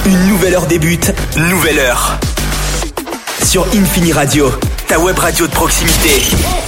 Une nouvelle heure débute, nouvelle heure. Sur Infini Radio, ta web radio de proximité.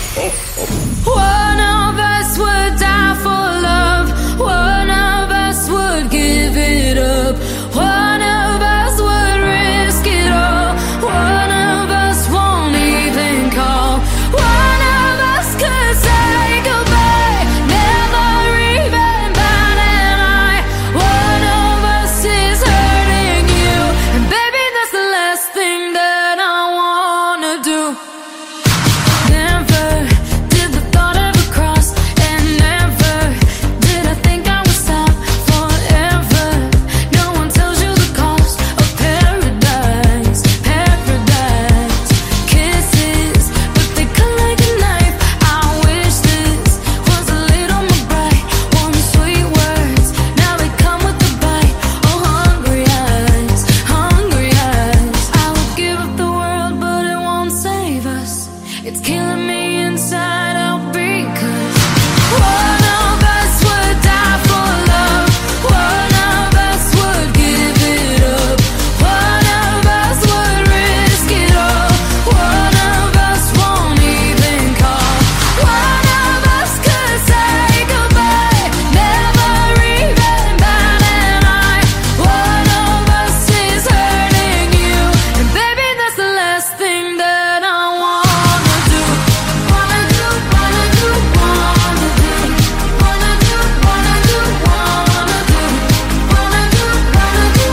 One of us would die for love. One of us would give it up. One of us would risk it all. One of us won't even call. One of us could say goodbye, never even bat an eye. One of us is hurting you, and baby, that's the last thing that I wanna do. Never did the thought ever cross, and never did I think I would stop forever. No one tells you the cost of paradise, paradise. Kisses, but they cut like a knife. I wish this was a little more bright. One sweet words, now they come with a bite. Oh, hungry eyes, hungry eyes. I would give up the world, but it won't save us. It's killing me inside out because one of us would die for love. One of us would give it up. One of us would risk it all. One of us won't even call. One of us could say goodbye, never even bat an eye. One of us is hurting you, and baby, that's the last thing that I wanna do. Wanna do, wanna do, wanna do. Wanna do, wanna do, wanna do. Wanna do, wanna do,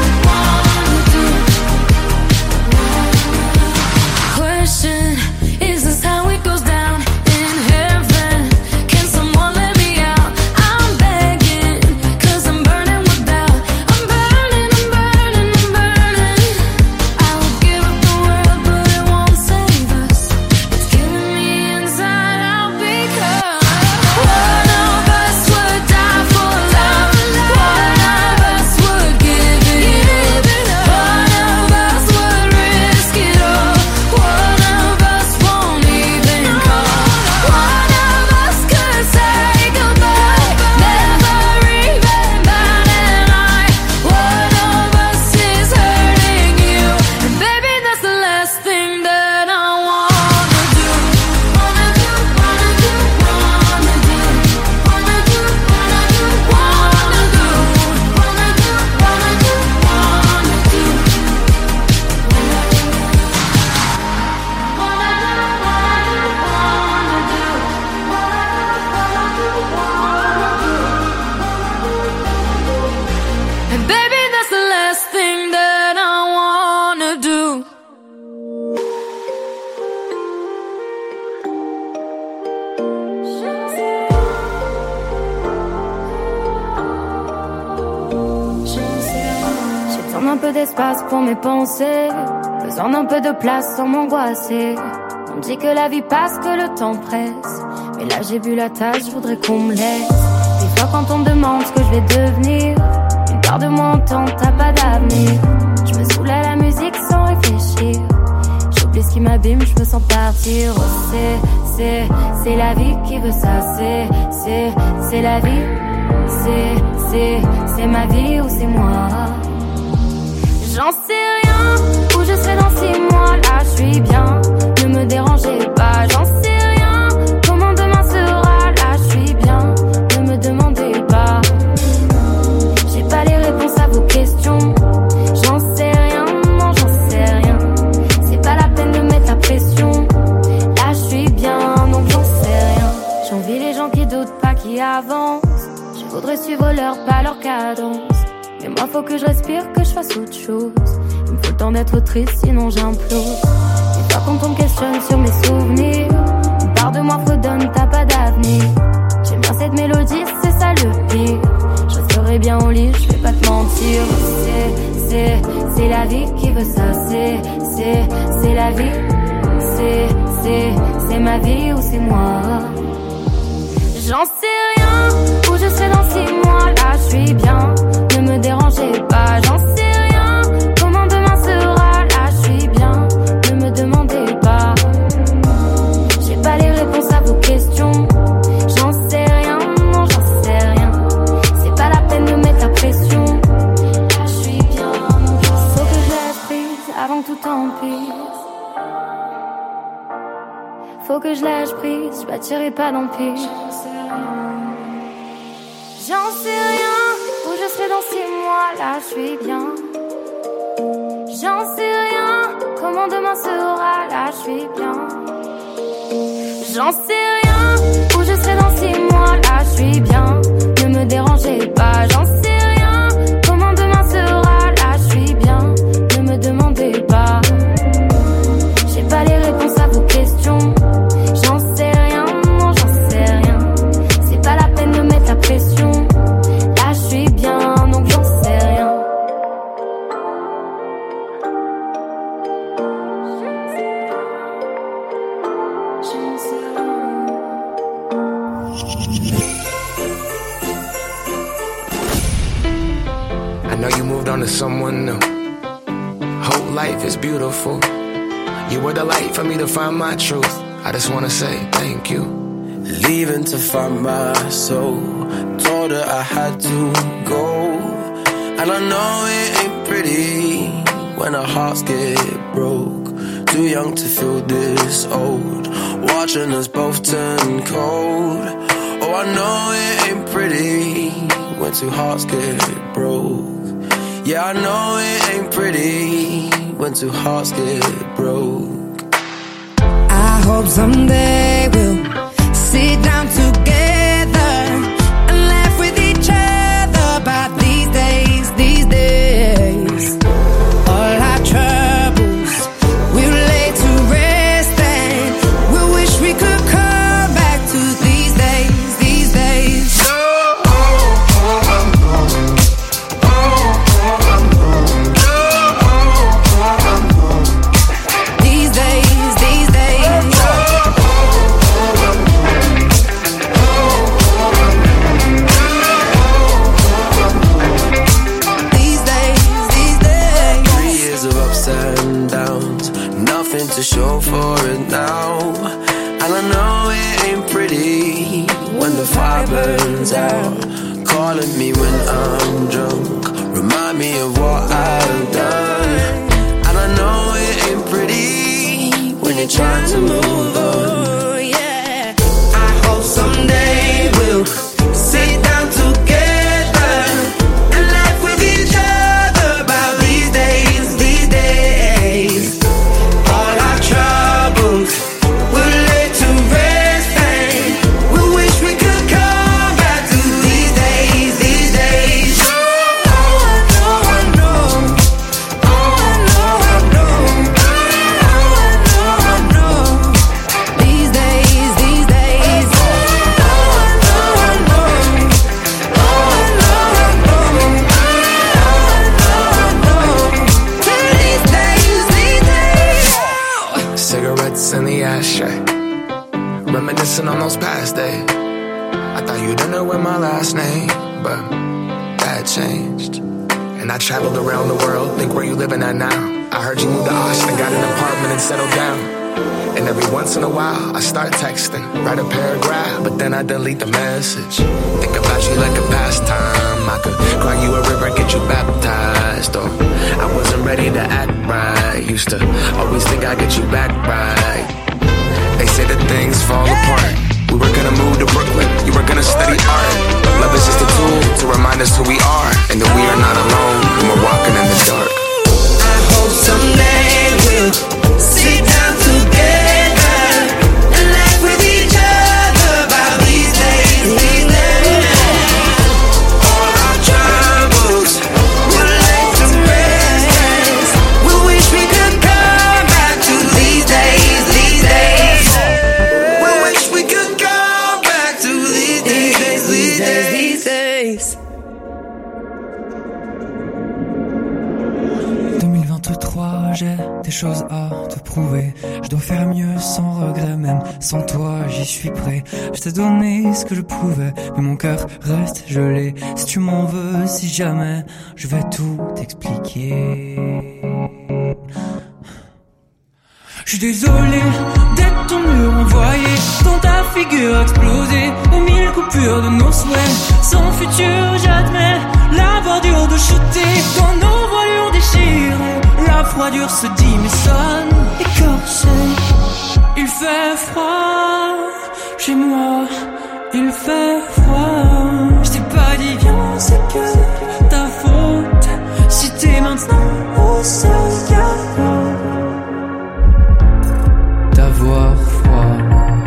wanna do. Question, is this how it goes down in heaven? Can someone let me out? I'm begging, 'cause I'm burning with doubt. I'm burning, I'm burning, I'm burning. I would give up the world, but it won't save us. It's killing me inside out because one of us would die for love. One of us would give it up. One of us would risk it all. One of us won't even call. One of us could say goodbye, never even bat an eye. One of us is hurting you, and baby, that's the last thing that I wanna do. Wanna do, wanna do, wanna do. Wanna do, wanna do, wanna do. Wanna do, wanna do, wanna do. And baby, that's the last thing that I wanna do. J'ai besoin d'un peu d'espace pour mes pensées, besoin d'un peu de place sans m'angoisser. On dit que la vie passe, que le temps presse, mais là j'ai bu la tasse, je voudrais qu'on me laisse. Des fois quand on me demande ce que je vais devenir, une part de moi entend t'as pas d'avenir. Je me saoule à la musique sans réfléchir, j'oublie ce qui m'abîme, je me sens partir. Oh, c'est la vie qui veut ça, c'est la vie. C'est ma vie ou c'est moi. J'en sais rien, où je serai dans 6 mois. Là je suis bien, ne me dérangez pas. J'en sais rien, comment demain sera. Là je suis bien, ne me demandez pas. J'ai pas les réponses à vos questions. J'en sais rien, non j'en sais rien. C'est pas la peine de mettre la pression. Là je suis bien, donc j'en sais rien. J'envie les gens qui doutent pas, qui avancent. Je voudrais suivre leur pas, leur cadence. Mais moi faut que je respire, que je fasse autre chose. Il me faut le temps d'être triste, sinon j'implose. Des fois quand on me questionne sur mes souvenirs, une part de moi fredonne, t'as pas d'avenir. J'aime bien cette mélodie, c'est ça le pire. Je resterai bien au lit, je vais pas te mentir. C'est la vie qui veut ça, c'est la vie. C'est ma vie ou c'est moi. J'en sais rien, où je serai dans 6 mois. Là je suis bien, ne me dérangez pas. J'en sais rien, comment demain sera. Là je suis bien, ne me demandez pas. J'ai pas les réponses à vos questions. J'en sais rien, non j'en sais rien. C'est pas la peine de mettre la pression. Là je suis bien, non j'en que je lâche prise, je bâtirai pas d'empire. J'en sais rien, où je serai dans 6 mois, là je suis bien. J'en sais rien, comment demain sera, là je suis bien. J'en sais rien, où je serai dans 6 mois, là je suis bien. Ne me dérangez pas, j'en sais rien, comment demain sera, là je suis bien. Ne me demandez pas, j'ai pas les réponses à vos questions. J'en sais rien, non j'en sais rien. C'est pas la peine de mettre la pression. Là je suis bien, donc j'en sais rien. I know you moved on to someone new. Whole life is beautiful. You were the light for me to find my truth. I just wanna say thank you. Leaving to find my soul. Told her I had to go. And I know it ain't pretty when our hearts get broke. Too young to feel this old. Watching us both turn cold. Oh, I know it ain't pretty when two hearts get broke. Yeah, I know it ain't pretty when two hearts get broke. I hope someday we'll sit down together and laugh with each other about these days, these days. All our troubles we'll lay to rest and we wish we could come back to these days, these days. These days, these days. These days, these days. 3 years of ups and downs, nothing to show for it now. And I know it ain't pretty when the fire burns out. Calling me when I'm drunk, remind me of what I've done. And I know it ain't pretty when you're trying to move on. Oh, yeah. I hope someday we'll sit down together and laugh with each other about these days, these days. All our troubles we'll lay to rest and we wish we could come back to these days, these days. Oh, I know, I know. Oh, I know, I know. Oh, I know, I know. These days, these days. Oh, I know, I know. Oh, I know, I know. Oh, I know, I know. These days, these days. Cigarettes in the ashtray, reminiscing on those past days. I thought you didn't know my last name, but that changed. And I traveled around the world, think where you living at now. I heard you moved to Austin, got an apartment and settled down. And every once in a while, I start texting, write a paragraph, but then I delete the message. Think about you like a pastime. I could cry you a river, get you baptized. Or I wasn't ready to act right. Used to always think I'd get you back right. They say that things fall apart. We were gonna move to Brooklyn, you were gonna study art. But love is just a tool to remind us who we are, and that we are not alone when we're walking in the dark. I hope someday we'll sit down together and laugh with each other about these days, these days. All our troubles we'll lay to rest. We wish we could come back to these days, these days. We wish we could come back to these days, these days, these days. 2023, j'ai des choses à te prouver. Je dois faire mieux sans regret, même sans toi, j'y suis prêt. Je t'ai donné ce que je pouvais, mais mon cœur reste gelé. Si tu m'en veux, si jamais, je vais tout t'expliquer. Je suis désolé d'être ton mur envoyé, dans ta figure explosée, aux 1000 coupures de nos souhaits. Sans futur, j'admets la bordure de shooter dans nos voilures déchirées. La La froidure se dit mais sonne écorché. Il fait froid chez moi, il fait froid. Je t'ai pas dit viens, c'est que ta faute. Si t'es maintenant au sol, d'avoir froid.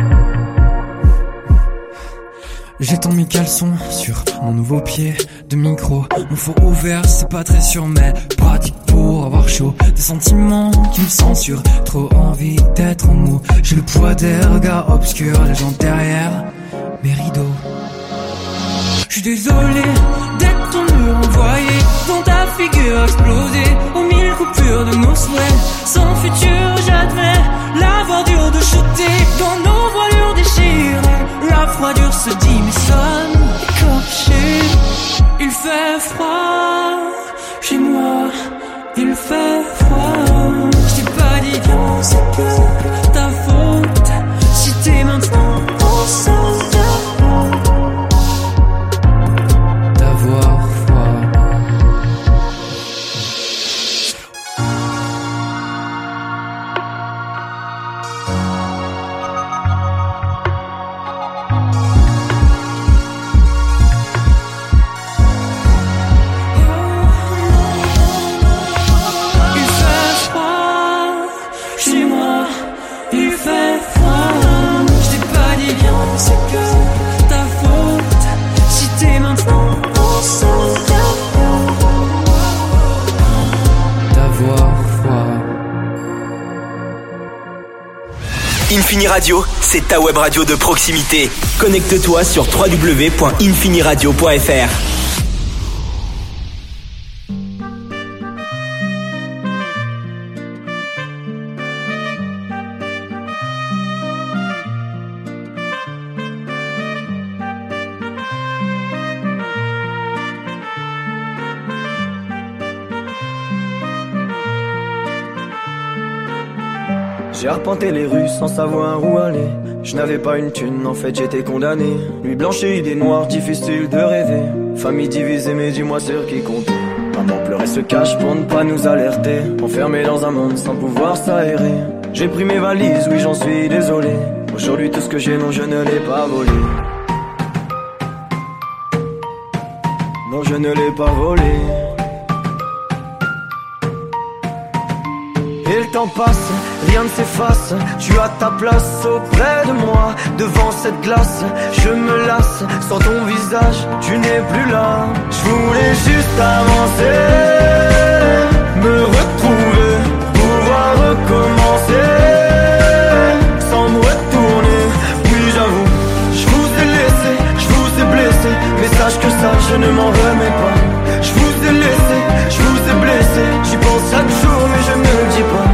J'ai tant mis caleçon sur mon nouveau pied de micro. Mon four ouvert, c'est pas très sûr, mais pratique pour avoir chaud. Des sentiments qui me censurent, trop envie d'être en mou. J'ai le poids des regards obscurs, les gens derrière mes rideaux. J'suis désolé d'être ton mur envoyé, dont ta figure explosée aux mille coupures de nos souhaits. Sans futur, j'admets l'avoir dur de shooter dans nos voilures déchirées. La froidure se dit mais sonne écorché. Il fait froid chez moi, il fait froid. J't'ai pas dit viens, c'est que ta faute. Si t'es maintenant au sol, d'avoir froid. Il fait froid chez moi, il fait froid. Je t'ai pas dit viens, c'est que ta faute. Si t'es maintenant au sol, d'avoir froid. Infini Radio, c'est ta web radio de proximité. Connecte-toi sur www.infiniradio.fr. J'ai arpenté les rues sans savoir où aller. Je n'avais pas une thune, en fait j'étais condamné. Nuit blanche et idées noires, difficile de rêver. Famille divisée, mais dis-moi sur qui compter. Maman pleurait se cache pour ne pas nous alerter. Enfermé dans un monde sans pouvoir s'aérer. J'ai pris mes valises, oui j'en suis désolé. Aujourd'hui tout ce que j'ai, non je ne l'ai pas volé. Non je ne l'ai pas volé. Et le temps passe, rien ne s'efface. Tu as ta place auprès de moi. Devant cette glace, je me lasse. Sans ton visage, tu n'es plus là. Je voulais juste avancer, me retrouver, pouvoir recommencer, sans me retourner. Oui j'avoue, je vous ai laissé, je vous ai blessé. Mais sache que ça, je ne m'en remets pas. Je vous ai laissé, je vous ai blessé. J'y pense chaque jour mais je ne le dis pas.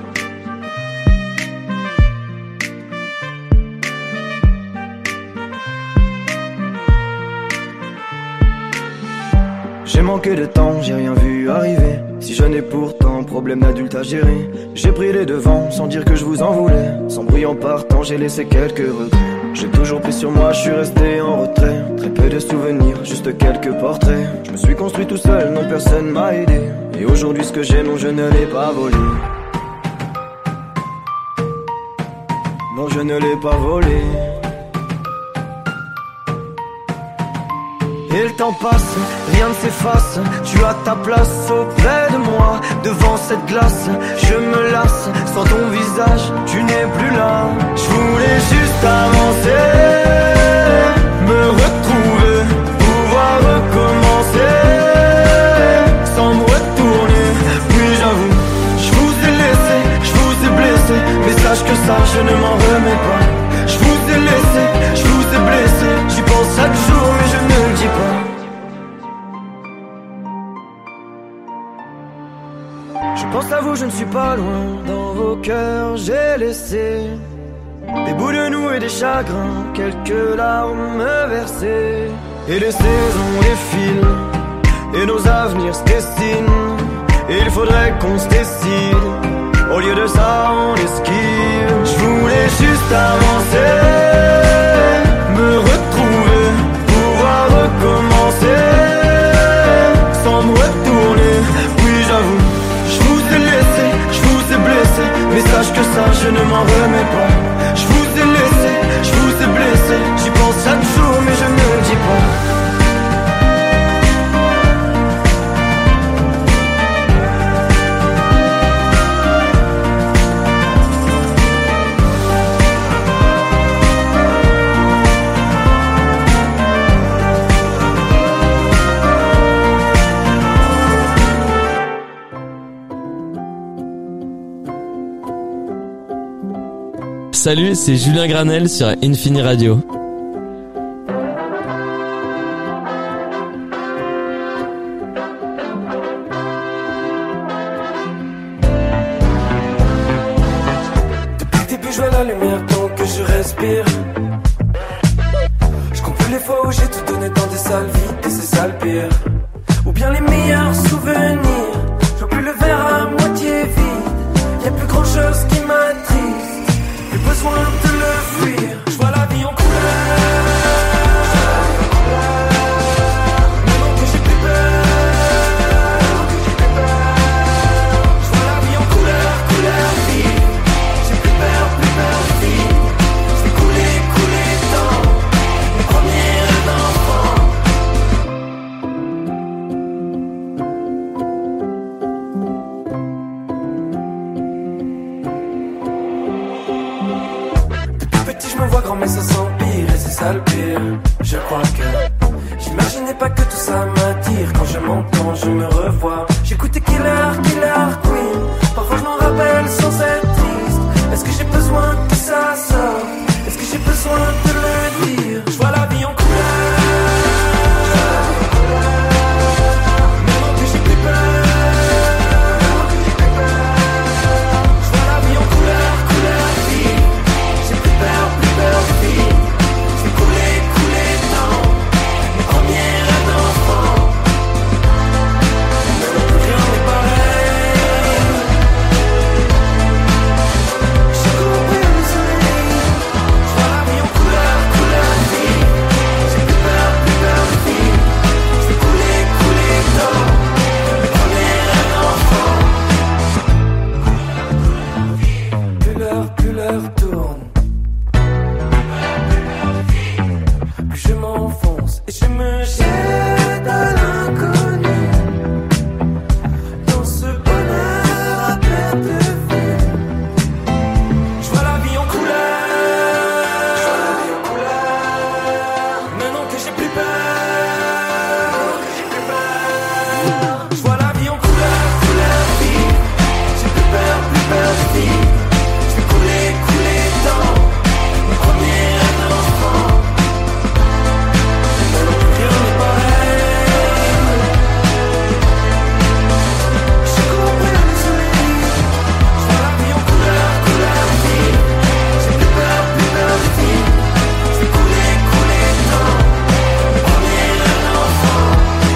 J'ai manqué de temps, j'ai rien vu arriver. Si je n'ai pourtant problème d'adulte à gérer. J'ai pris les devants sans dire que je vous en voulais. Sans bruit en partant, j'ai laissé quelques regrets. J'ai toujours pris sur moi, je suis resté en retrait. Très peu de souvenirs, juste quelques portraits. Je me suis construit tout seul, non personne m'a aidé. Et aujourd'hui ce que j'ai, non je ne l'ai pas volé. Non je ne l'ai pas volé. Et le temps passe, rien ne s'efface. Tu as ta place auprès de moi. Devant cette glace, je me lasse. Sans ton visage, tu n'es plus là. Je voulais juste avancer, me retrouver, pouvoir recommencer, sans me retourner. Oui j'avoue, je vous ai laissé, je vous ai blessé. Mais sache que ça, je ne m'en remets pas. Je vous ai laissé, je vous ai blessé. J'y pense chaque jour mais je ne le dis pas. Je pense à vous, je ne suis pas loin. Dans vos cœurs, j'ai laissé des bouts de nous et des chagrins, quelques larmes versées. Et les saisons défilent, et nos avenirs se dessinent. Et il faudrait qu'on se décide. Au lieu de ça, on esquive. Je voulais juste avancer, me retrouver, pouvoir recommencer, sans me retourner. Oui, j'avoue, je vous ai laissé, je ne m'en remets pas. Je vous ai laissé, je vous ai blessé. J'y pense chaque jour mais je ne le dis pas. Salut, c'est Julien Granel sur Infini Radio. Depuis le début, je vois la lumière tant que je respire. Je compte plus les fois où j'ai tout donné dans des salles vides et c'est ça le pire. Ou bien les meilleurs souvenirs. Je vois plus le verre à moitié vide. Y'a plus grand chose qui m'attriste. Plus besoin de le fuir. Je vois la vie en couleur. Maintenant que j'ai plus peur. Je vois la vie en couleur, couleur vive. J'ai plus peur de vivre. Je vais couler dans mes premiers rêves d'enfant. Je me vois grand mais ça s'empire et c'est ça le pire. Je crois que j'imaginais pas que tout ça m'attire. Quand je m'entends, je me revois. J'écoutais Killer Queen. Parfois je m'en rappelle sans être triste. Est-ce que j'ai besoin que ça sorte? Est-ce que j'ai besoin de le dire? Je vois la vie en couleur. Maintenant que j'ai plus peur. Je vois la vie en couleur, couleur vive. J'ai plus peur de vivre. Je vais couler dans mes premiers rêves d'enfant. Mais plus rien n'est pareil. J'ai coupé le soleil. Je vois la vie en couleur, couleur vive. J'ai plus peur de vivre. Je vais couler dans mes premiers rêves d'enfant. Plus l'heure tourne. Plus je m'enfonce et je me jette à l'inconnu. Dans ce bonheur à perte de vue. Je vois la vie en couleur. Maintenant que j'ai plus peur. Je vois la vie en couleur, couleur vive. J'ai plus peur de vivre. Je vais couler dans mes premiers rêves d'enfant. Rien n'est pareil. J'ai coupé le soleil. Je vois la vie en couleur, couleur vive. J'ai plus peur de vivre. Je vais couler dans mes premiers rêves d'enfant.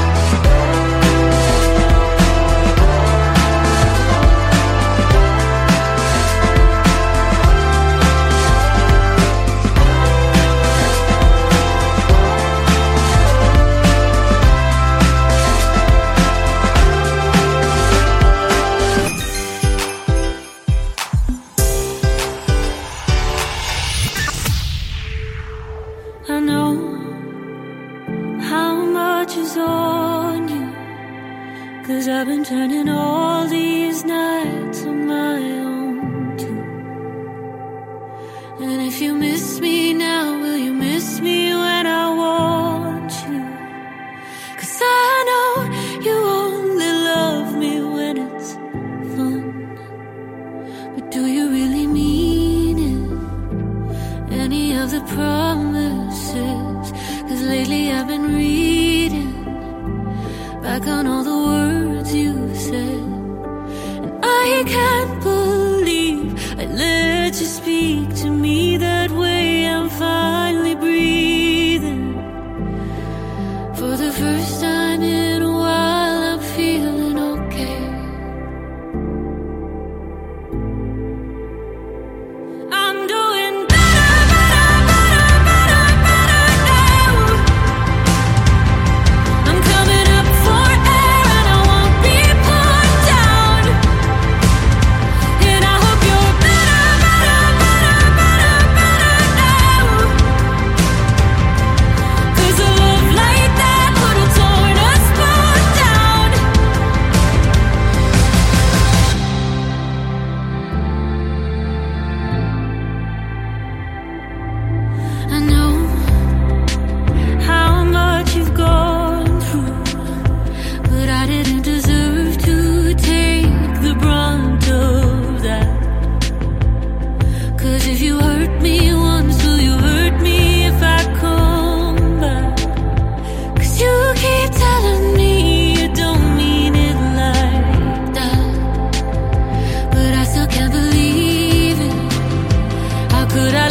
I know how much is on you, 'cause I've been turning all these nights on my own too. And if you miss me now, will you miss me when I want you? 'Cause I know you only love me when it's fun. But do you really mean it? Any of the promises? 'Cause lately I've been reading back on all the words you said, and I can't believe I let you speak to me that way. I'm finally breathing for the first time in a while. I'm feeling okay. I'm doing better now. I'm coming up for air.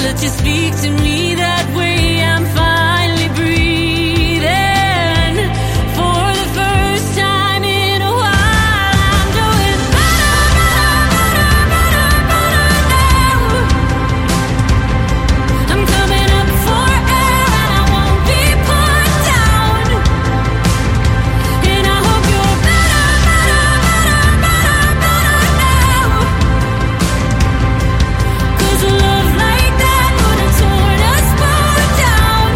that you speak to me that way. I'm finally breathing for the first time in a while. I'm doing I'm coming up for air and I won't be put down. And I hope you're better now. 'Cause a love like that would have torn us both down.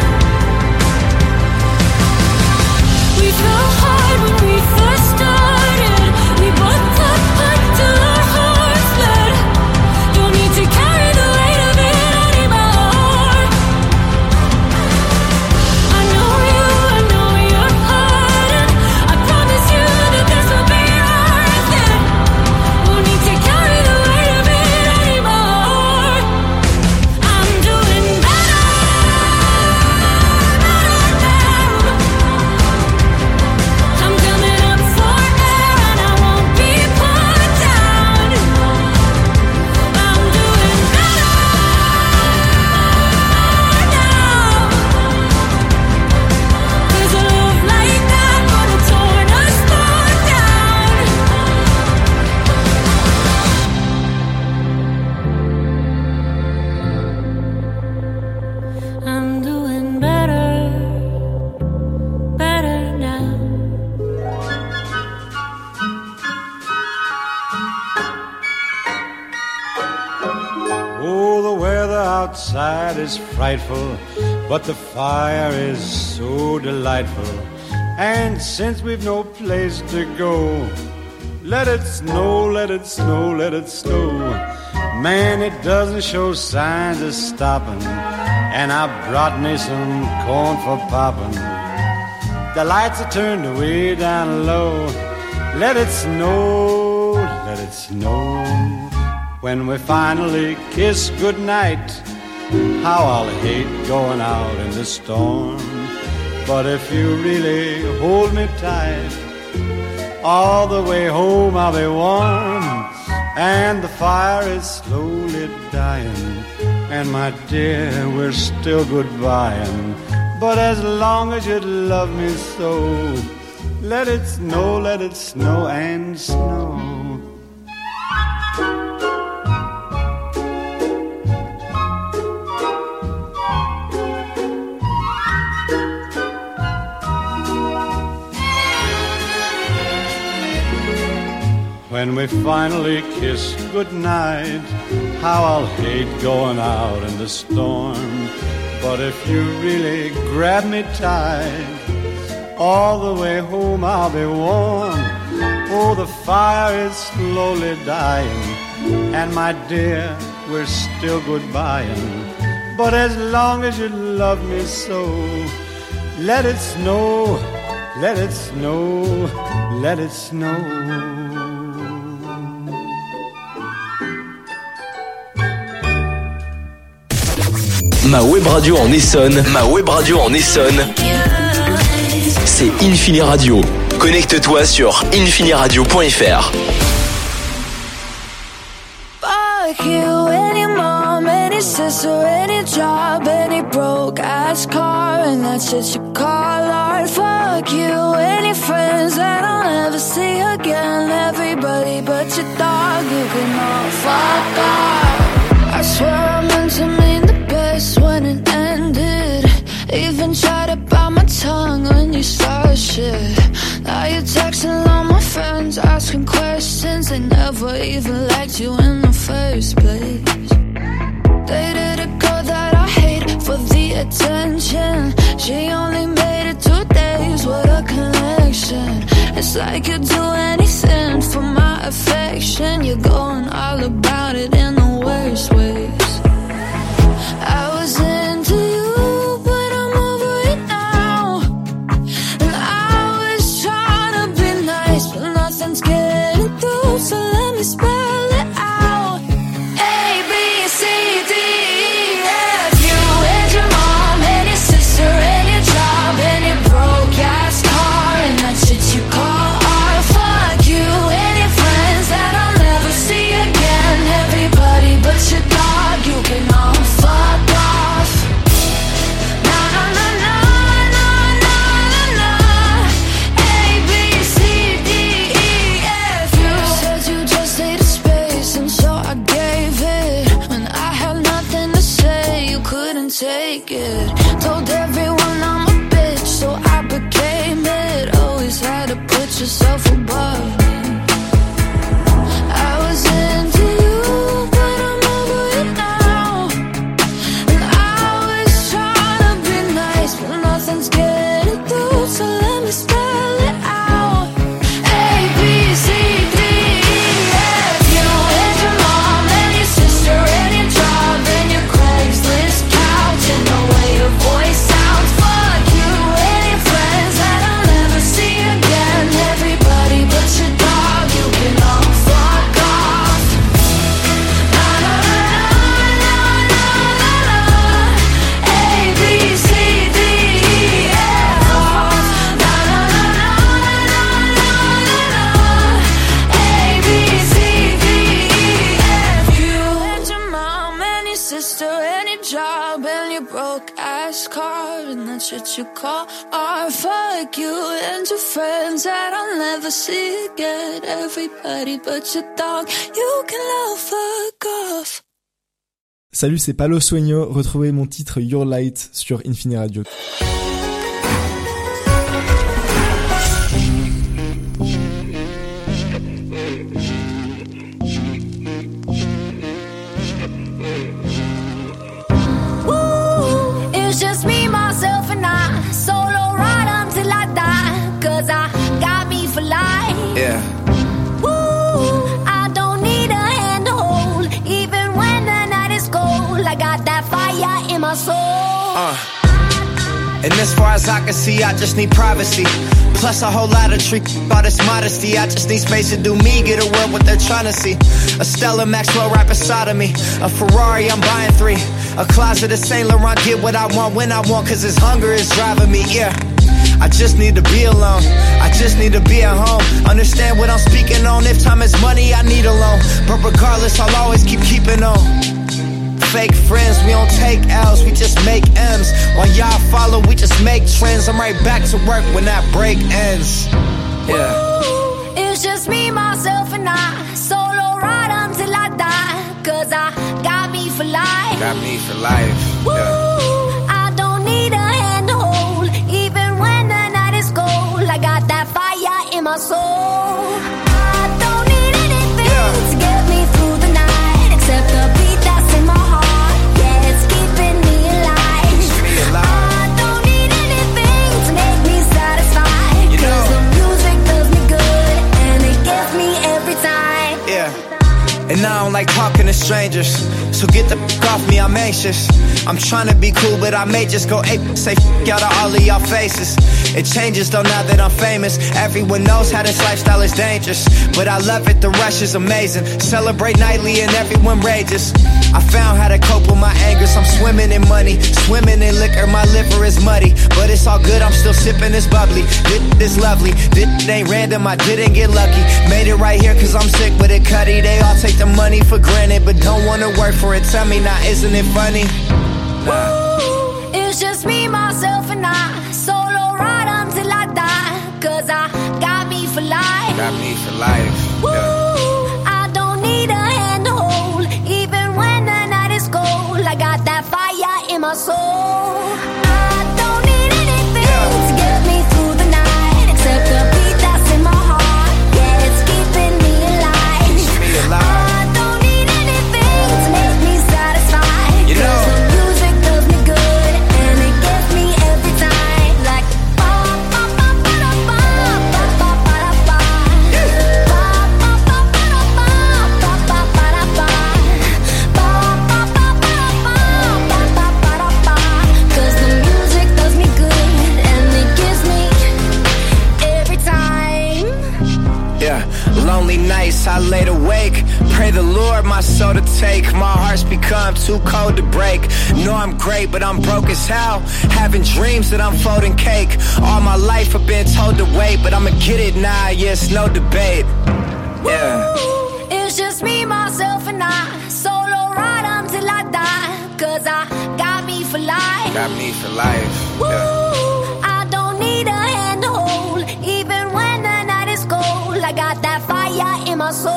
We fell hard when we first started. We both got hurt till our hearts bled. Don't need to carry the weight of it anymore. I know you're hurting. I promise you that this will be worth it. Won't need to carry the weight of it anymore. I'm doing better now. I'm coming up for air and I won't be put down. I'm doing better now. 'Cause a love like that would have torn us both down. I'm doing better now. Oh, the weather outside is frightful, but the fire is so delightful. And since we've no place to go, let it snow, let it snow, let it snow. Man, it doesn't show signs of stopping, and I brought me some corn for popping. The lights are turned way down low. Let it snow, let it snow. When we finally kiss goodnight, how I'll hate going out in the storm. But if you really hold me tight, all the way home I'll be warm. And the fire is slowly dying, and my dear, we're still goodbying. But as long as you love me so, let it snow and snow. When we finally kiss goodnight, how I'll hate going out in the storm. But if you really grab me tight, all the way home I'll be warm. Oh, the fire is slowly dying, and my dear, we're still goodbying. But as long as you love me so, let it snow, let it snow, let it snow. Ma web radio en Essonne, c'est Infini Radio. Connecte-toi sur infiniradio.fr. Fuck you, any mom, any sister, any job, any broke ass car, and that shit you call art. Fuck you, any friends that I'll never see again. Everybody but your dog, you can all fuck off. I swear I meant to mean the best when it ended. Even tried to bite my tongue when you started shit. Now you're texting all my friends, asking questions. They never even liked you in the first place. Dated a girl that I hate for the attention. She only made it 2 days, what a connection. It's like you'd do anything for my affection. You're going all about it in the worst ways. I was into you, but I'm over it now. And I was trying to be nice, but nothing's getting through, so let me spell it out. A, B, C, D, E, F. You and your mom, and your sister, and your job, and your broke ass car, and that shit you call art. Fuck you, and your friends that I'll never see again. Everybody but your dog. should you call or fuck you and your friends that I'll never see again? Everybody but your dog, you can love fuck off. Salut, c'est Palo Sueño. Retrouvez mon titre Your Light sur Infini Radio. It's just me, myself, and I. Solo ride until I die. Cause I got me for life. Yeah. Woo, I don't need a hand to hold. Even when the night is cold, I got that fire in my soul. And as far as I can see, I just need privacy. Plus a whole lot of trick about this modesty. I just need space to do me, get a world what they're trying to see. A Stella Maxwell right beside of me. A Ferrari, I'm buying 3. A closet of Saint Laurent, get what I want when I want, cause this hunger is driving me, yeah. I just need to be alone, I just need to be at home. Understand what I'm speaking on, if time is money, I need a loan. But regardless, I'll always keep keeping on. Fake friends, we don't take L's, we just make M's. While y'all follow, we just make trends. I'm right back to work when that break ends. Yeah. Ooh, it's just me, myself, and I. Solo ride until I die. Cause I got me for life. Got me for life. Woo, Yeah. I don't need a hand to hold. Even when the night is cold, I got that fire in my soul. I don't need anything to get me through the night, except the beat that's in my heart. Yeah, it's keeping me alive. I don't need anything to make me satisfied. Cause the music does me good and it gets me every time. Yeah. And I don't like talking to strangers, so get the f*** off me, I'm anxious. I'm trying to be cool, but I may just go ape, say f*** out of all of y'all faces. It changes though now that I'm famous. Everyone knows how this lifestyle is dangerous, but I love it, the rush is amazing. Celebrate nightly and everyone rages. I found how to cope with my angers. I'm swimming in money, swimming in liquor. My liver is muddy, but it's all good, I'm still sipping this bubbly. This lovely, this ain't random, I didn't get lucky. Made it right here cause I'm sick with it, Cuddy. They all take the money for granted, but don't wanna work for it. Tell me now, isn't it funny? Ooh, it's just me, myself, and I. Solo ride until I die. Cause I got me for life. Got me for life. Woo, Yeah. I don't need a hand to hold. Even when the night is cold, I got that fire in my soul. I don't need anything to get me through the night, except the beat that's in my heart. Yeah, it's keeping me alive. I don't need anything to make me satisfied. You know. Cause the music does me good and it gets me every time. Like ba ba ba ba da ba ba ba ba da ba. Ba ba ba ba da ba ba ba ba da ba. Ba ba ba ba da ba ba ba ba da ba. Cause the music does me good and it gives me every time. Yeah, lonely nights I laid awake. Pray the Lord my soul to take. My heart's become too cold to break. Know I'm great, but I'm broke as hell. Having dreams that I'm folding cake. All my life I've been told to wait, but I'ma get it now, yeah, it's no debate. Yeah. Ooh, it's just me, myself, and I. Solo ride until I die. Cause I got me for life. Got me for life. Woo, Yeah. I don't need a hand to hold. Even when the night is cold, I got that fire in my soul.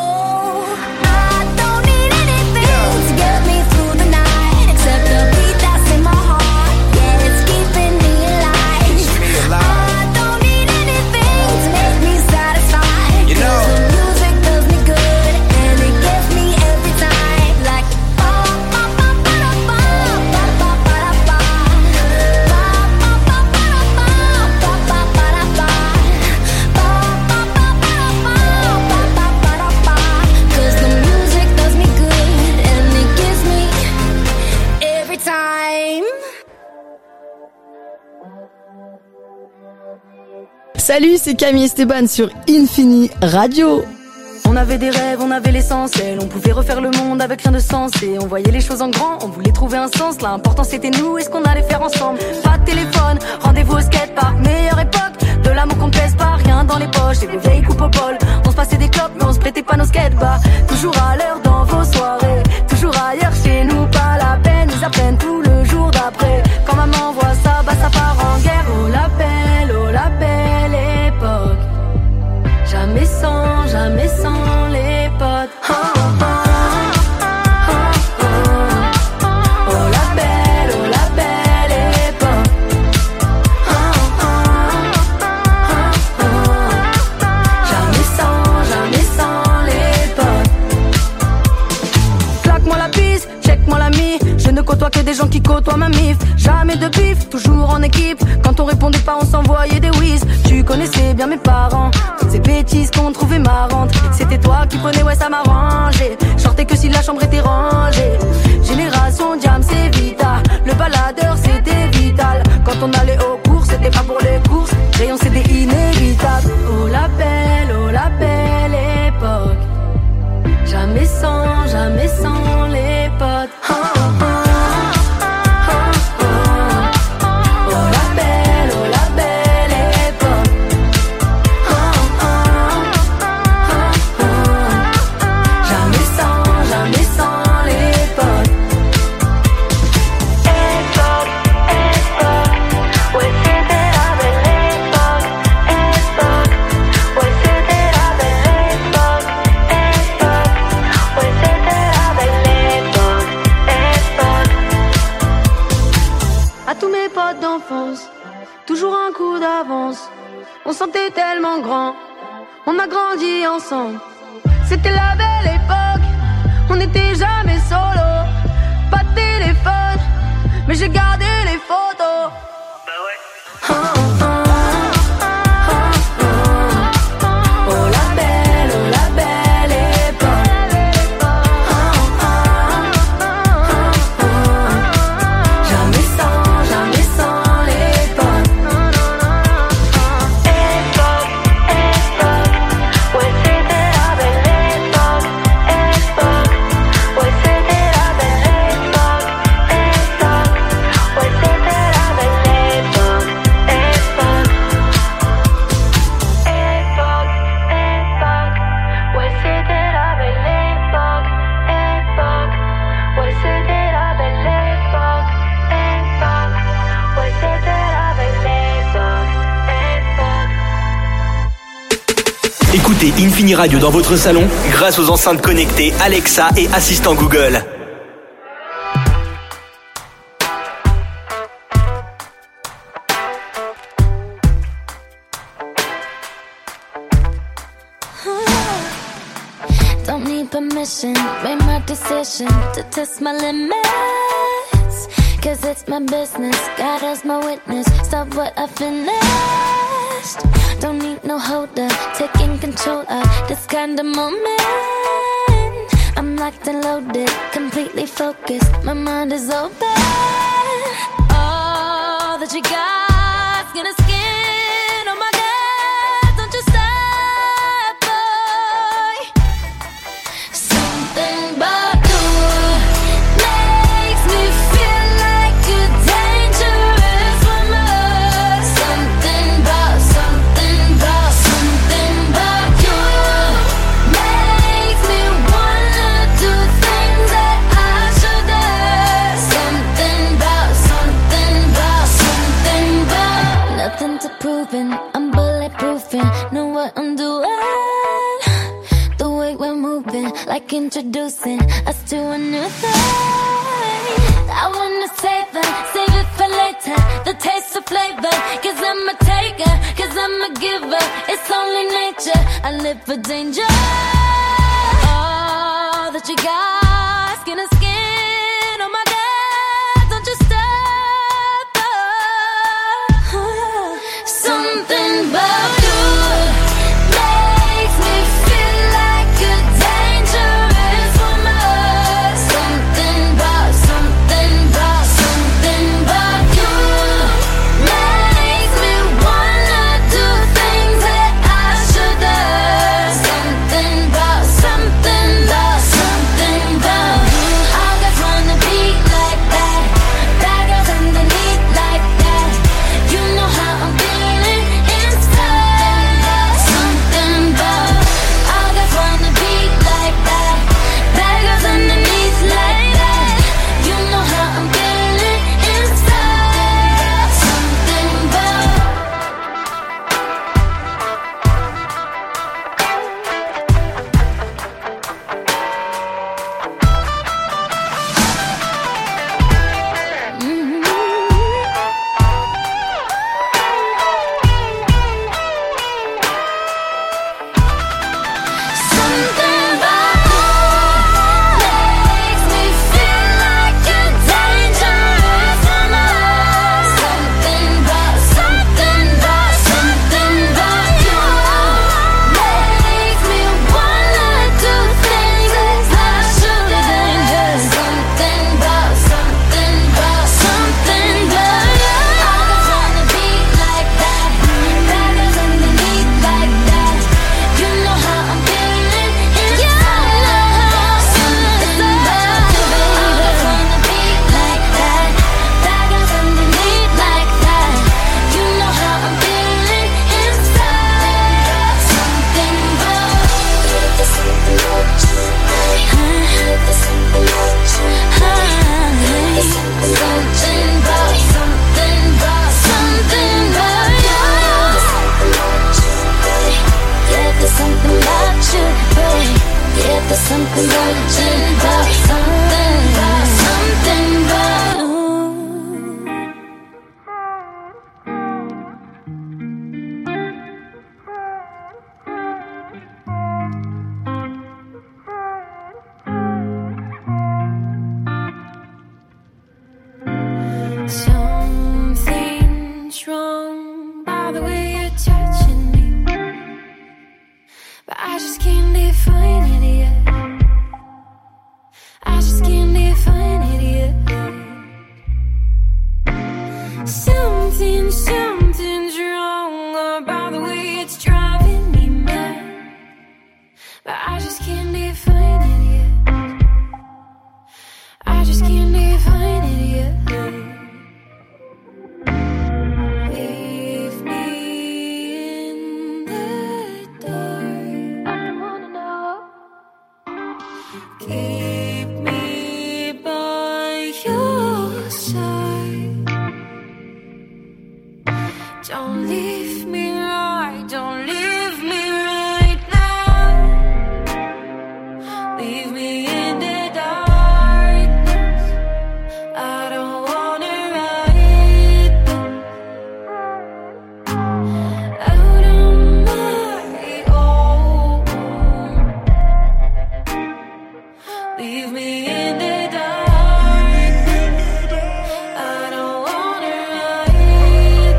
I don't need anything to get me through the night, except the beat that's in my heart. Yeah, it's keeping me alive. I don't need anything to make me satisfied. You know. Cause the music does me good and it gets me every time. Like ba ba ba ba da ba ba ba ba da ba. Ba ba ba ba da ba ba ba ba da ba. Ba ba ba ba da ba ba ba ba da ba. Cause the music does me good and it gives me every time. Salut, c'est Camille Esteban sur Infini Radio. On avait des rêves, on avait l'essentiel. On pouvait refaire le monde avec rien de sensé. On voyait les choses en grand, on voulait trouver un sens. L'important c'était nous et ce qu'on allait faire ensemble. Pas de téléphone, rendez-vous au skatepark. Meilleure époque, de l'amour qu'on ne pèse pas. Rien dans les poches et des vieilles coupes au bol. On se passait des clopes mais on se prêtait pas nos skatebars. Toujours à l'heure dans vos soirées. Toujours ailleurs chez nous, pas la peine. Ils apprennent tout le jour d'après. Quand maman voit ça, bah ça part en guerre. toi que des gens qui côtoient ma mif. Jamais de bif, toujours en équipe. Quand on répondait pas, on s'envoyait des whiz. Tu connaissais bien mes parents, toutes ces bêtises qu'on trouvait marrantes. C'était toi qui prenais, ouais ça m'arrangeait. Sortais que si la chambre était rangée. Génération Jam, c'est Vita. Le baladeur c'était vital. Quand on allait au cours, c'était pas pour les courses. Rayon c'était inévitable. Oh la belle époque. Jamais sans les potes. Oh, oh, oh. Toujours un coup d'avance, on sentait tellement grand, on a grandi ensemble. C'était la belle époque, on n'était jamais solo. Pas de téléphone, mais j'ai gardé les photos. Bah ouais. Oh, oh, oh. Écoutez Infini Radio dans votre salon grâce aux enceintes connectées Alexa et assistant Google. Don't need permission, made my decision to test my limits. Cause it's my business, God as my witness, stop what I finished. Don't need no holder, taking control of this kind of moment. I'm locked and loaded, completely focused, my mind is open. All that you got's gonna skin, oh my God, don't you stop, boy. Something about you makes me feel like a dangerous woman. Something about you makes me wanna do things that I shouldn't. Something about nothing to proving, I'm bulletproofing, know what I'm doing. The way we're moving, like introducing us to a new thing. I wanna save it for later, the taste of flavor. Cause I'm a taker, cause I'm a giver. It's only nature, I live for danger. All that you got, skin to skin, oh my God, don't you stop, oh. Something about you makes me feel like a dangerous woman. Something about you makes me wanna do things that I shouldn't. Something about something about something about Something's wrong by the way you're touching me, but I just can't define it yet. I just can't define it yet. Something's wrong about the way it's driving me mad, but I just can't define it yet. I just can't define it yet. Leave me in the dark. I don't wanna know. Keep me by your side. Don't leave me right. Don't leave me right now. Leave me in the darkness. I don't wanna ride out on my own. Leave me in the dark. I don't wanna ride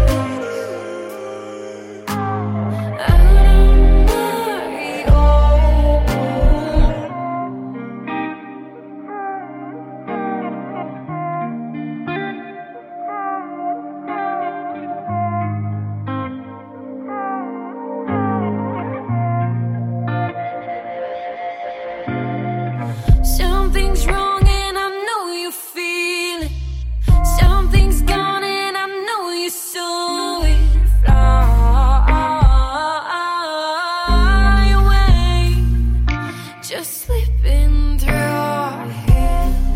out on my own. Something's wrong and I know you feel it. Something's gone and I know you saw it. Fly away, just slipping through our hands.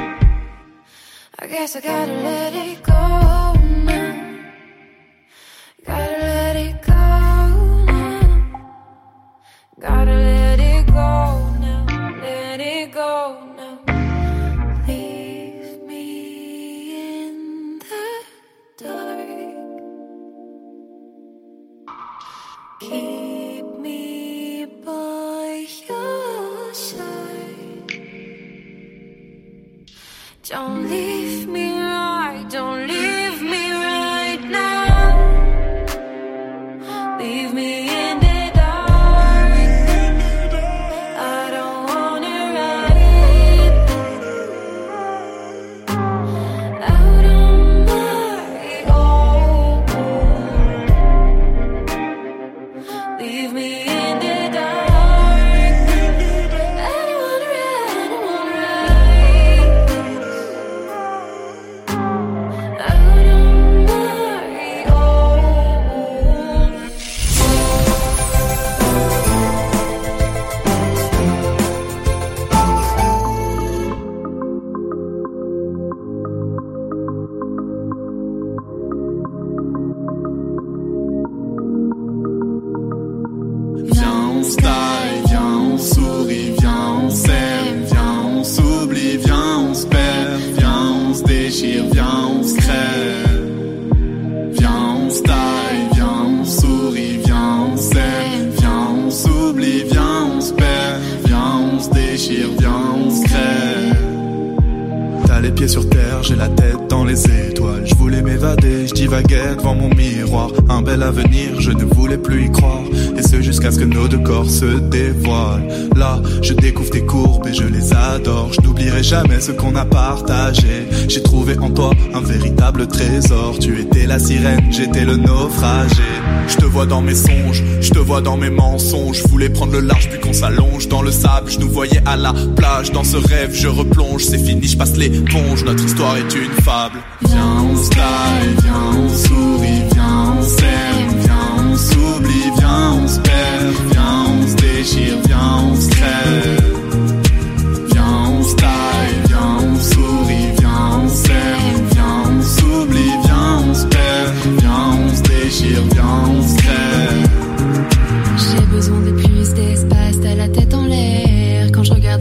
I guess I gotta let it go now. Gotta let it go now. Gotta let it go now. Let it go now. Leave me in the dark. Keep me by your side. Don't leave me right. Don't leave me right now. Leave me in the dark. I don't wanna ride out on my own. Leave me in the dark. I don't wanna ride, I don't wanna ride out on my own. Viens, on se taille, viens, on sourit, viens, on s'aime, viens, on s'oublie, viens, on se perd, viens, on se déchire, viens, on se crève. Viens, on se taille, viens, on sourit, viens, on s'aime, viens, on s'oublie, viens, on se perd, viens, on se déchire, viens, on se crève. T'as les pieds sur terre, j'ai la tête dans les étoiles. Je voulais m'évader, je divaguais devant mon miroir. Un bel avenir, je ne voulais plus y croire. Et ce jusqu'à ce que nos deux corps se dévoilent. Là, je découvre tes courbes et je les adore. Je n'oublierai jamais ce qu'on a partagé. J'ai trouvé en toi un véritable trésor. Tu étais la sirène, j'étais le naufragé. Je te vois dans mes songes, je te vois dans mes mensonges. Je voulais prendre le large puis qu'on s'allonge dans le sable. Je nous voyais à la plage, dans ce rêve je replonge. C'est fini, je passe l'éponge, notre histoire est une fable. Viens, on se taille, viens, on sourit, viens, on s'aime, viens, on s'oublie, viens, on se perd, viens, on se déchire, viens, on se crève. Viens, on se taille, viens, on sourit, viens, on s'aime, viens, on s'oublie, viens, on se perd, viens, on se déchire, viens, on se crève. J'ai besoin de plus d'espace, t'as la tête en l'air. Quand je regarde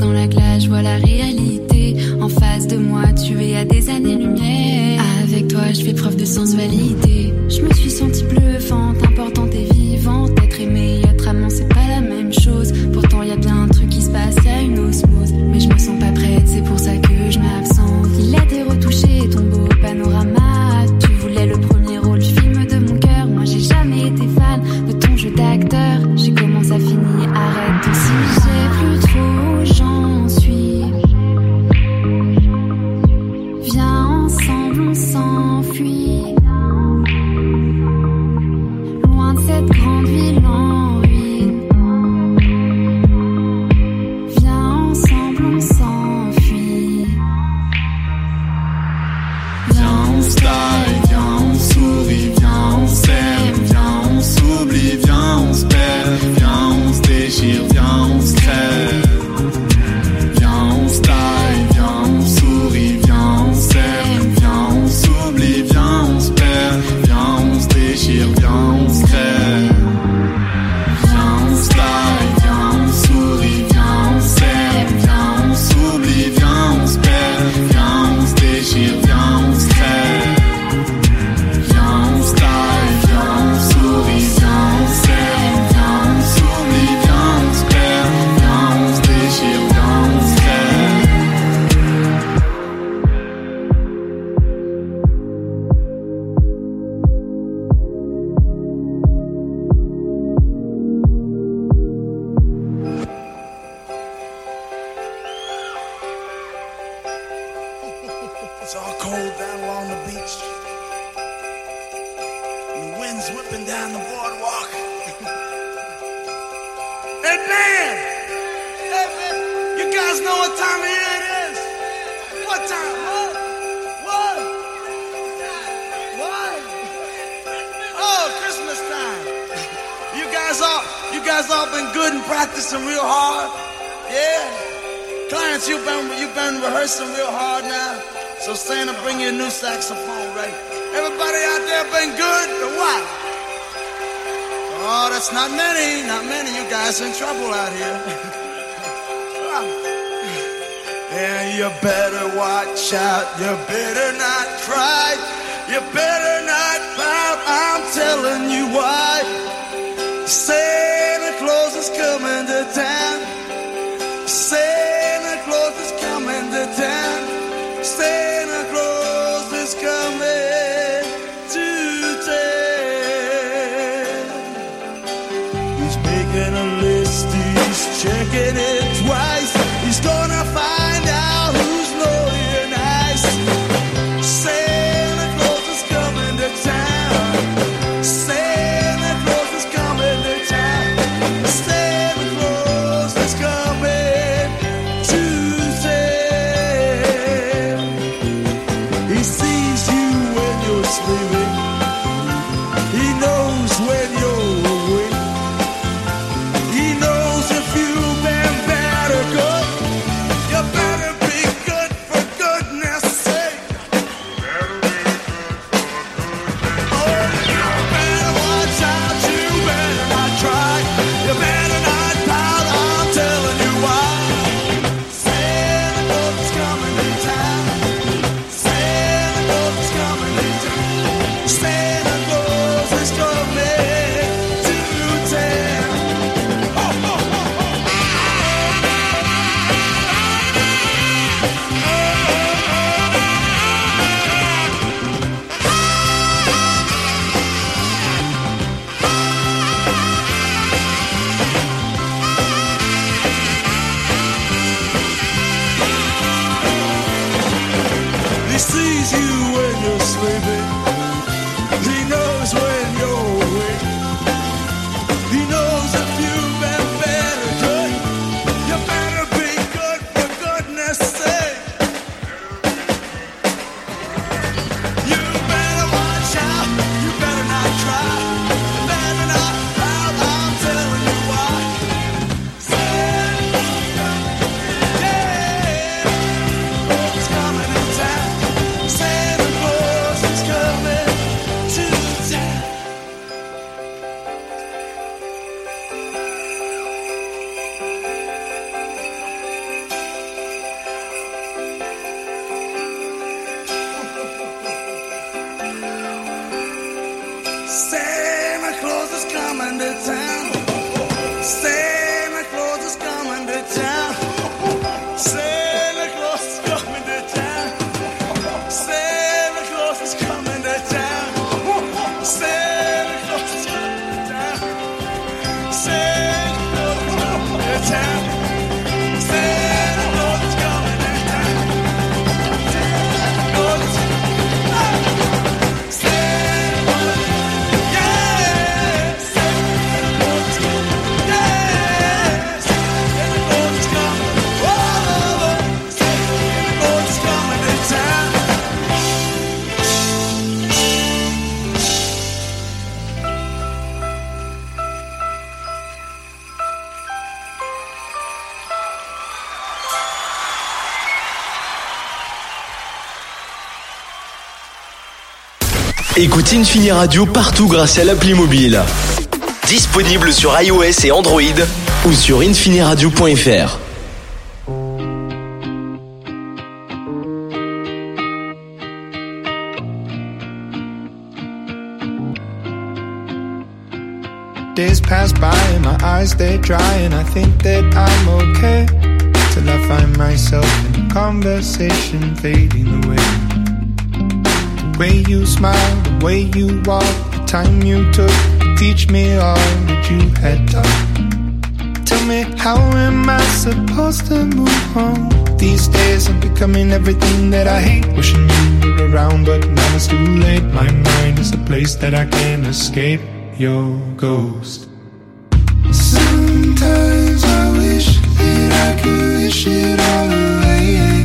acteur, j'ai comment ça finit, arrête tout. Si j'ai plus trop où j'en suis, viens ensemble on s'enfuit, loin de cette grande ville en ruine. Viens ensemble on s'enfuit, Viens on se taille, viens on sourit, viens on s'aime, viens on s'oublie, viens on se perd, viens on se déchire, viens on se crève. Viens on se taille, viens on sourit, viens on s'aime, viens on s'oublie, viens on se perd, viens on se déchire, viens on se crève. Viens on se taille, viens on sourit, viens on s'aime, viens on s'oublie, viens on se perd, viens on se déchire, viens on se crève. Viens on se taille, viens on sourit, viens on s'aime, viens on s'oublie, viens on se perd, viens on se déchire, viens on se crève. It's all cold down along the beach. And the wind's whipping down the boardwalk. Hey man! Hey man! You guys know what time of year it is? What time? What? What? Oh, Christmas time. You guys all been good and practicing real hard? Yeah? Clarence, you've been rehearsing real hard now. So Santa, bring you a new saxophone, right? Everybody out there been good or what? Oh, that's not many. You guys in trouble out here. Yeah, you better watch out. You better not cry. You better not pout. I'm telling you why. Santa Claus is coming to town. Santa Claus is coming to town. Santa Claus is coming to town. He's making a list, he's checking it twice. He's gonna find out who's naughty and nice. Santa Claus is coming to town. Santa Claus is coming to town. Santa Claus is coming to town. He sees you when you're sleeping. He knows when you're awake. He knows if you've been bad or good. You better be good for goodness sake. Oh, you better watch out. You better not try. You better not pout. I'm telling you why. Santa Claus is coming to town. Santa Claus is coming to town. Santa Claus is coming to town. Oh, oh, oh, He sees you when you're sleeping. He knows when you're awake. He knows if you've been bad or good. You better be good for goodness sake. You better watch out. You better not try. You better not pout. I'm telling you why. Santa Claus is coming to town. Santa Claus is coming to town. Santa Claus is coming to town. Santa Claus is coming to town. Santa Claus is coming to town. Santa Claus is coming to town. Santa Claus is coming to town. Écoute Infini Radio partout grâce à l'appli mobile. Disponible sur iOS et Android ou sur infiniradio.fr. Days pass by and my eyes stay dry, and I think that I'm okay till I find myself in a conversation fading away. The way you smile, the way you walk, the time you took to teach me all that you had taught. Tell me, how am I supposed to move on? These days I'm becoming everything that I hate. Wishing you were around, but now it's too late. My mind is a place that I can't escape your ghost. Sometimes I wish that I could wish it all away.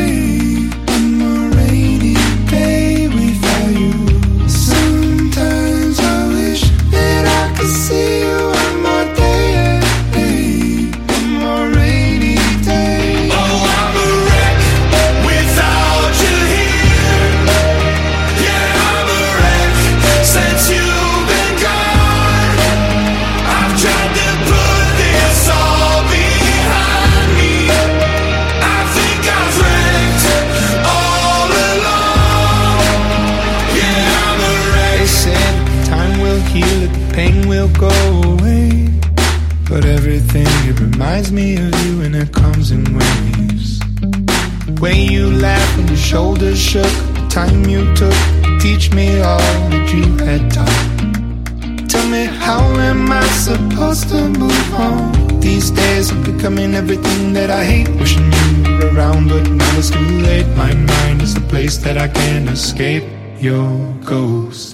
One more rainy day without you. Sometimes I wish that I could see you one more day. One more rainy day. Oh, I'm a wreck without you here. Yeah, I'm a wreck since you've been gone. I've tried to put this all behind me. I think I've wrecked all along. Yeah, I'm a wreck. They said time will heal it, the pain will go away. But everything, it reminds me of you, and it comes in waves. The way you laughed when your shoulders shook, the time you took to teach me all that you had taught. Tell me, how am I supposed to move on? These days I'm becoming everything that I hate. Wishing you were around, but now it's too late. My mind is a place that I can't escape your ghost.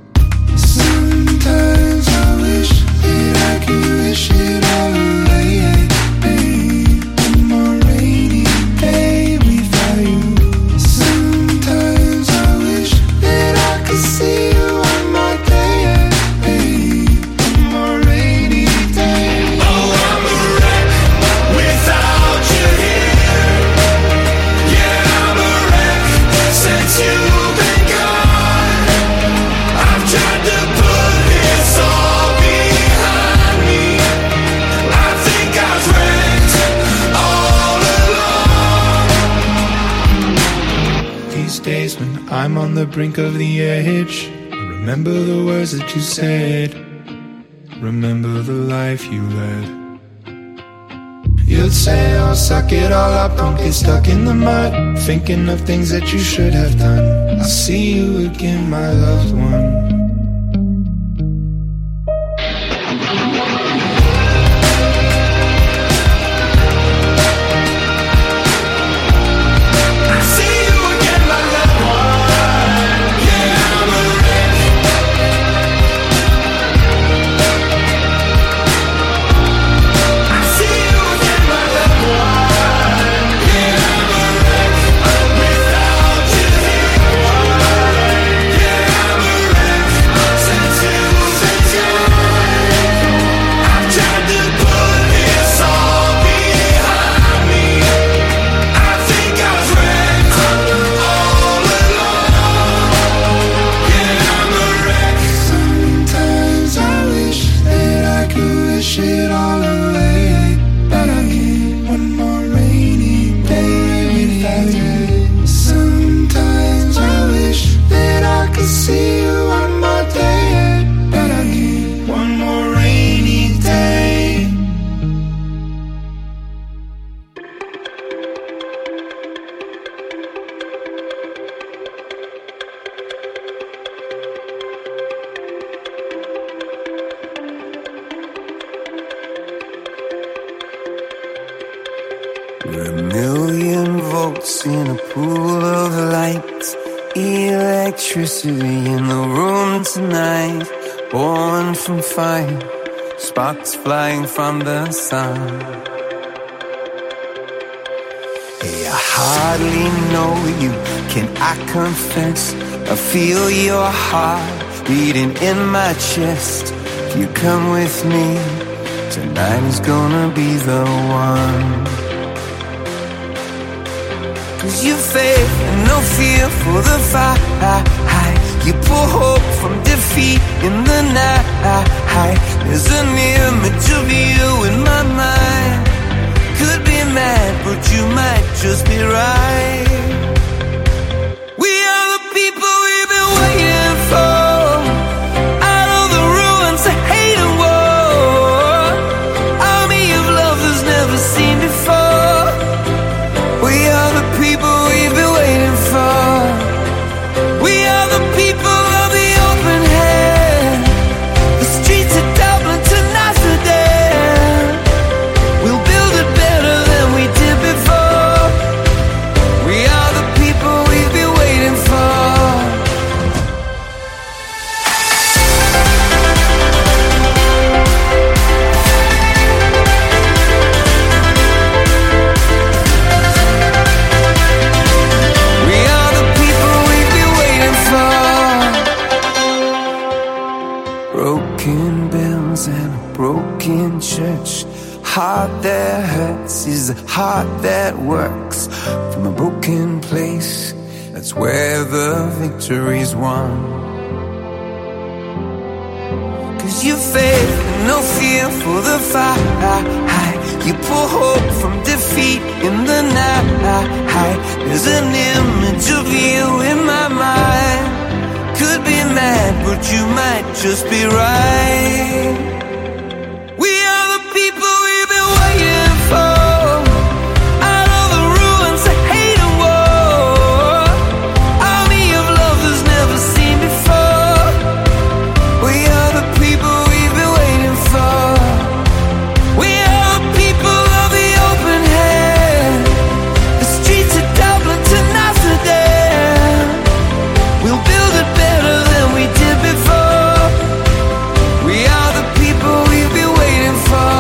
Sometimes I wish that I could wish it all away. One more rainy day without you. Sometimes I wish that I could see you one more day. One more rainy day. Oh, I'm a wreck without you here. Yeah, I'm a wreck since you've been gone. I've tried to put this all behind me. I think I've wrecked all along. These days when I'm on the brink of the edge, I remember the words that you said. Remember the life you led. You'd say, oh, suck it all up, don't get stuck in the mud, thinking of things that you should have done. I'll see you again, my loved one. I see you again, my loved one. Yeah, I'm a wreck. I see you again, my loved one. Yeah, I'm a wreck without you here. Yeah, I'm a wreck We're a million volts in a pool of light. Electricity in the room tonight. Born from fire, sparks flying from the sun. Hey, I hardly know you, can I confess? I feel your heart beating in my chest. If you come with me, tonight is gonna be the one. 'Cause you faith and no fear for the fight. You pull hope from defeat in the night. There's an image of you in my mind. Could be mad, but you might just be right. We are the people we've been waiting for. Out of the ruins of hate and war. Army of love that's never seen before. We are the people we've been waiting for. We are the people of the open hand. The streets of Dublin to Amsterdam. We'll build it better than we did before. We are the people we've been waiting for. We are the people we've been waiting for. Broken bells and a broken church. Heart that hurts is a heart that works. From a broken place, that's where the victory's won. 'Cause you faith and no fear for the fight. You pull hope from defeat in the night. There's an image of you in my mind. Could be mad, but you might just be right. We are the people we've been waiting for. Out of the ruins of hate and war. Army of love that's never seen before. We are the people we've been waiting for. We are the people of the open hand. The streets of Dublin to Amsterdam. We'll build it better than we did before. We are the people we've been waiting for.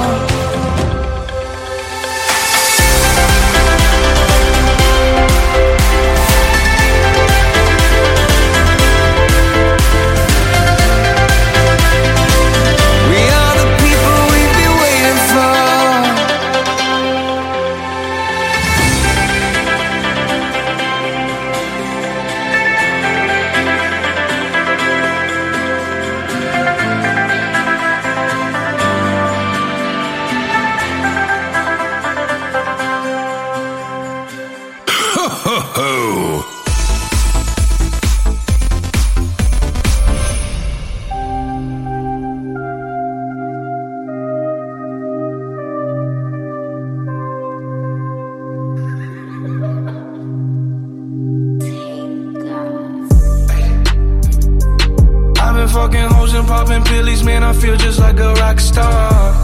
We are the people we've been waiting for. Ho, ho, ho. I've been fucking hoes and popping pillies, man, I feel just like a rock star.